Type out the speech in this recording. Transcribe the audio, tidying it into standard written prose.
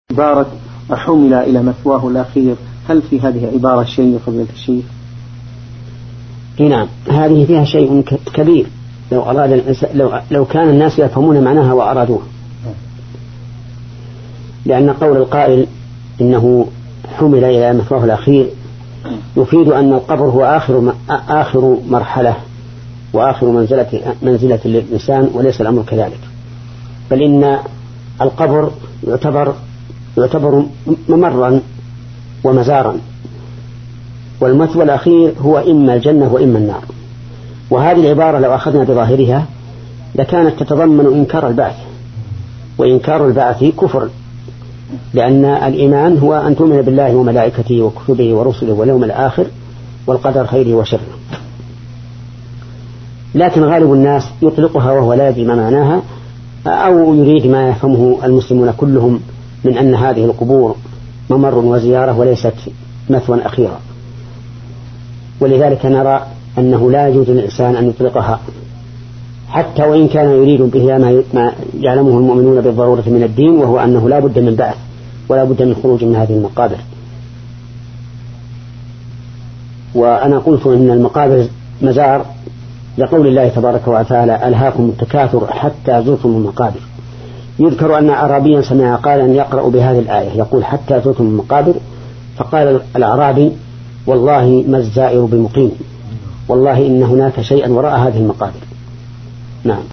عبارة حمل إلى مثواه الأخير، هل في هذه عبارة شيء فضيلة الشيخ؟ نعم، هذه فيها شيء كبير. لو كان الناس يفهمون معناها وأرادوه، لأن قول القائل إنه حمل إلى مثواه الأخير يفيد أن القبر هو آخر مرحلة وآخر منزلة للإنسان، وليس الأمر كذلك، بل إن القبر يعتبر ممرا ومزارا، والمثوى الأخير هو إما الجنة وإما النار. وهذه العبارة لو أخذنا بظاهرها لكانت تتضمن إنكار البعث، وإنكار البعث كفر، لأن الإيمان هو أن تؤمن بالله وملائكته وكتبه ورسله واليوم الآخر والقدر خيره وشره. لكن غالب الناس يطلقها وهو لا يدري ما معناها، أو يريد ما يفهمه المسلمون كلهم من أن هذه القبور ممر وزيارة وليست مثوى أخيرا. ولذلك نرى أنه لا يجوز للإنسان أن يطلقها، حتى وإن كان يريد بها ما يعلمه المؤمنون بالضرورة من الدين، وهو أنه لا بد من بعث ولا بد من خروج من هذه المقابر. وأنا قلت إن المقابر مزار لقول الله تبارك وتعالى: ألهاكم التكاثر حتى زرتم المقابر. يذكر أن أعرابيا سمع قال يقرأ بهذه الآية يقول: حتى زرتم المقابر، فقال الأعرابي: والله ما الزائر بمقيم، والله إن هناك شيئا وراء هذه المقابر. نعم.